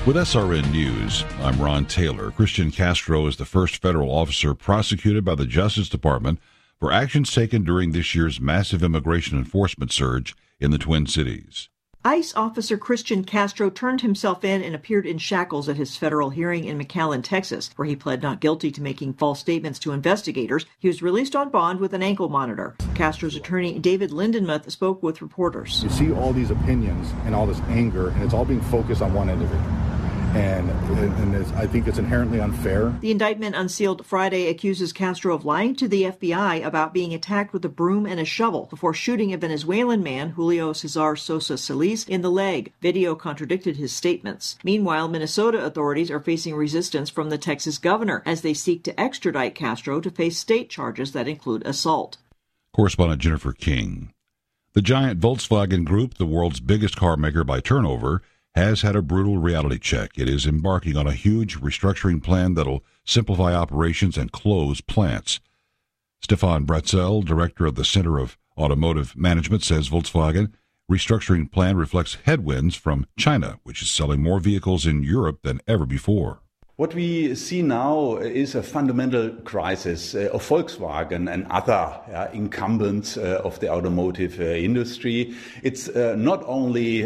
With SRN News, I'm Ron Taylor. Christian Castro is the first federal officer prosecuted by the Justice Department for actions taken during this year's massive immigration enforcement surge in the Twin Cities. ICE officer Christian Castro turned himself in and appeared in shackles at his federal hearing in McAllen, Texas, where he pled not guilty to making false statements to investigators. He was released on bond with an ankle monitor. Castro's attorney, David Lindenmuth, spoke with reporters. You see all these opinions and all this anger, and it's all being focused on one individual. And I think it's inherently unfair. The indictment unsealed Friday accuses Castro of lying to the FBI about being attacked with a broom and a shovel before shooting a Venezuelan man, Julio Cesar Sosa Solis, in the leg. Video contradicted his statements. Meanwhile, Minnesota authorities are facing resistance from the Texas governor as they seek to extradite Castro to face state charges that include assault. Correspondent Jennifer King. The giant Volkswagen Group, the world's biggest car maker by turnover, has had a brutal reality check. It is embarking on a huge restructuring plan that'll simplify operations and close plants. Stefan Bratzel, director of the Center of Automotive Management, says Volkswagen restructuring plan reflects headwinds from China, which is selling more vehicles in Europe than ever before. What we see now is a fundamental crisis of Volkswagen and other incumbents of the automotive industry. It's not only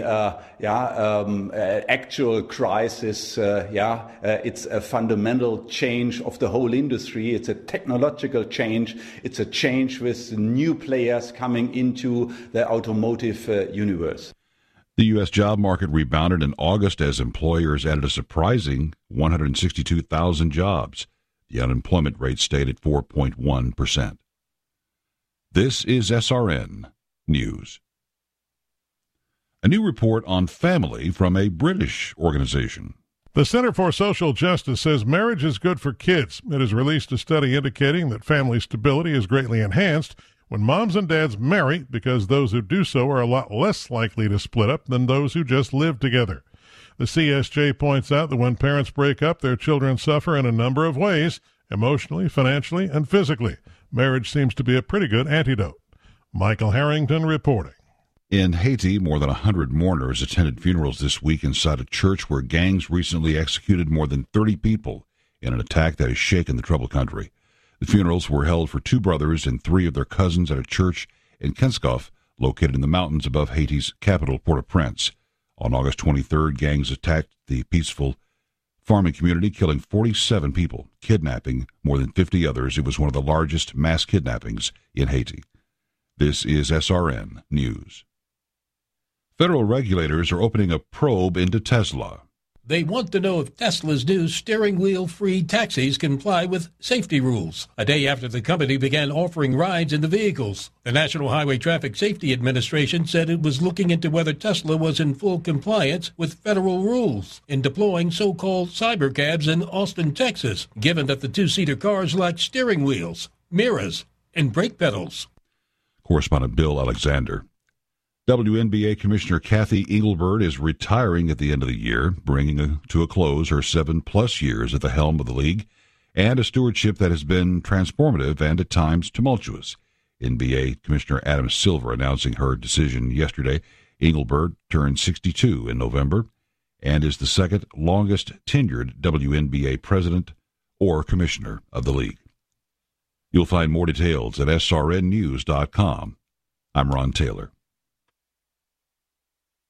actual crisis, it's a fundamental change of the whole industry. It's a technological change. It's a change with new players coming into the automotive universe. The U.S. job market rebounded in August as employers added a surprising 162,000 jobs. The unemployment rate stayed at 4.1%. This is SRN News. A new report on family from a British organization. The Center for Social Justice says marriage is good for kids. It has released a study indicating that family stability is greatly enhanced when moms and dads marry, because those who do so are a lot less likely to split up than those who just live together. The CSJ points out that when parents break up, their children suffer in a number of ways, emotionally, financially, and physically. Marriage seems to be a pretty good antidote. Michael Harrington reporting. In Haiti, more than 100 mourners attended funerals this week inside a church where gangs recently executed more than 30 people in an attack that has shaken the troubled country. The funerals were held for two brothers and three of their cousins at a church in Kenskoff, located in the mountains above Haiti's capital, Port-au-Prince. On August 23rd, gangs attacked the peaceful farming community, killing 47 people, kidnapping more than 50 others. It was one of the largest mass kidnappings in Haiti. This is SRN News. Federal regulators are opening a probe into Tesla. They want to know if Tesla's new steering wheel-free taxis comply with safety rules, a day after the company began offering rides in the vehicles. The National Highway Traffic Safety Administration said it was looking into whether Tesla was in full compliance with federal rules in deploying so-called cybercabs in Austin, Texas, given that the two-seater cars lack steering wheels, mirrors, and brake pedals. Correspondent Bill Alexander. WNBA Commissioner Kathy Engelbert is retiring at the end of the year, bringing to a close her 7+ years at the helm of the league and a stewardship that has been transformative and at times tumultuous. NBA Commissioner Adam Silver announcing her decision yesterday. Engelbert turned 62 in November and is the second longest tenured WNBA president or commissioner of the league. You'll find more details at srnnews.com. I'm Ron Taylor.